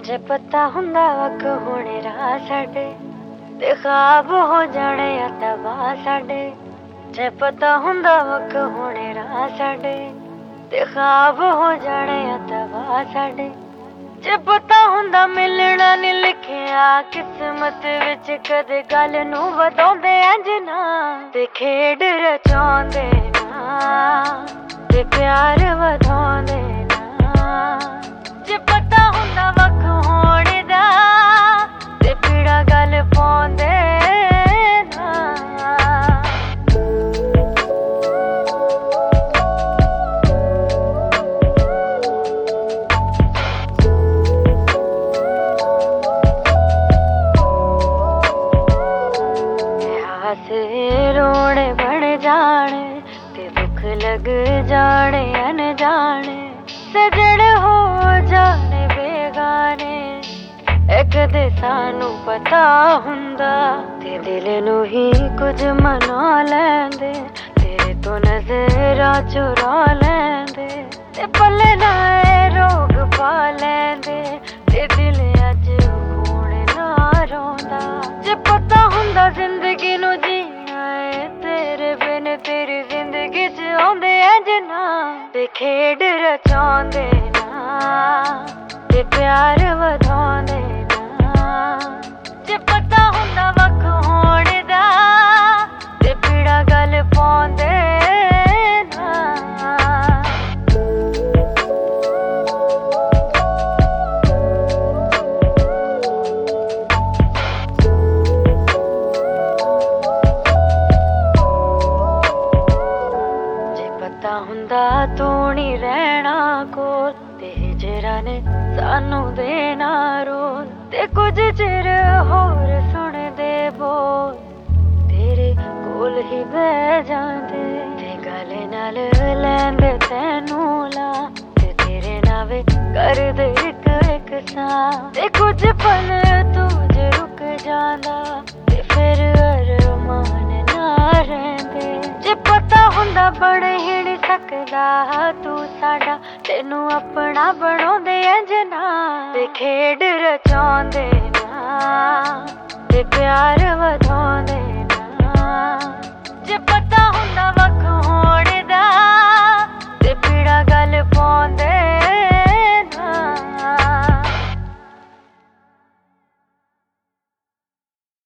ਜੇ ਪਤਾ ਹੁੰਦਾ ਵਕ ਹੋਣੇ ਰਾਹ ਸਾਡੇ ਤੇ ਖਾਬ ਹੋ ਜਾਣੇ ਆ ਤਬਾਹ ਸਾਡੇ। ਜੇ ਪਤਾ ਹੁੰਦਾ ਵਕ ਹੋਣੇ ਰਾਹ ਸਾਡੇ ਤੇ ਖਾਬ ਹੋ ਜਾਣੇ ਆ ਤਬਾਹ ਸਾਡੇ। ਜੇ ਪਤਾ ਹੁੰਦਾ ਮਿਲਣਾ ਨੀ ਲਿਖਿਆ ਕਿਸਮਤ ਵਿੱਚ ਕਦੇ ਗੱਲ ਨੂੰ ਵਧਾਉਂਦੇ ਇੰਝ ਨਾ ਤੇ ਖੇਡ ਰਚਾਉਂਦੇ ਨਾ ਤੇ ਪਿਆਰ ਵਧਾਉਂਦੇ ਨਾ। ਜੇ ਪਤਾ ਹੁੰਦਾ ਵਕ ਹੋਣ ਦਾ ਤੇ ਪੀੜਾ ਗੱਲ ਪਾਉਂਦੇ ਨਾ। ਹਾਸੇ ਰੋਣੇ ਬਣ ਜਾਣੇ ਤੇ ਦੁੱਖ ਲੱਗ ਜਾਣੇ ਅਣਜਾਣੇ। ਸਜਣ ਹੋ ਜਾਣੇ ਬੇਗਾਨੇ ਇੱਕ ਦੇ ਸਾਨੂੰ ਪਤਾ ਹੁੰਦਾ ਤੇ ਦਿਲ ਨੂੰ ਹੀ ਕੁਝ ਮਨਾ ਲੈਂਦੇ। ਤੇਰੇ ਤੋਂ ਨਜ਼ਰਾਂ ਚੁਰਾ ਲੈਂਦੇ ਤੇ ਪੱਲੇ ਨਾ ਰੋਗ ਪਾ ਲੈਂਦੇ ਤੇ ਦਿਲ ਅੱਜ ਹੁਣ ਨਾ ਰੋਂਦਾ। ਜੇ ਪਤਾ ਹੁੰਦਾ ਜ਼ਿੰਦਗੀ ਨੂੰ ਜੀਣਾ ਏ ਤੇਰੇ ਬਿਨ ਤੇਰੀ ਜ਼ਿੰਦਗੀ ਚ ਆਉਂਦੇ ਇੰਝ ਨਾ ਤੇ ਖੇਡ ਰਚਾਉਂਦੇ ਨਾ ਤੇ ਪਿਆਰ ਵਧਾਉਂਦੇ ਨਾ। ਜੇ ਪਤਾ ਹੁੰਦਾ ਵਕ ਹੋਣ ਦਾ ਤੇ ਪੀੜਾ ਗੱਲ ਪਾਉਂਦੇ ਨਾ। ਜੇ ਪਤਾ ਹੁੰਦਾ ਤੂੰ ਨੀ ਰਹਿਣਾ ਕੋਲ ਤੇ ਹਿਜਰਾਂ ਨੇ ਸਾਨੂੰ ਦੇਣਾ ਰੋਲ ਤੇ ਕੁਝ ਚਿਰ ਹੋਰ ਸੁਣਦੇ ਬੋਲ ਤੇਰੇ ਕੋਲ ਹੀ ਬਹਿ ਜਾਂਦੇ ਤੇ ਗਲੇ ਨਾਲ ਲੈਂਦੇ ਤੈਨੂੰ ਲਾ ਤੇ ਤੇਰੇ ਨਾਵੇ ਕਰਦੇ ਇੱਕ ਇੱਕ ਸਾਹ ਤੇ ਕੁਝ ਪਲ ਤੂੰ ਜੇ ਰੁਕ ਜਾਂਦਾ ਤੇ ਫਿਰ ਅਰਮਾਨ ਨਾ ਰਹਿੰਦੇ। ਜੇ ਪਤਾ ਹੁੰਦਾ ਬਣ ਹੀ ਨੀ ਸਕਦਾ ਤੂੰ ਸਾਡਾ ਤੈਨੂੰ ਆਪਣਾ ਬਣਾਉਂਦੇ ਇੰਝ ਨਾ ਤੇ ਖੇਡ ਰਚਾਉਂਦੇ ਨਾ ਤੇ ਪਿਆਰ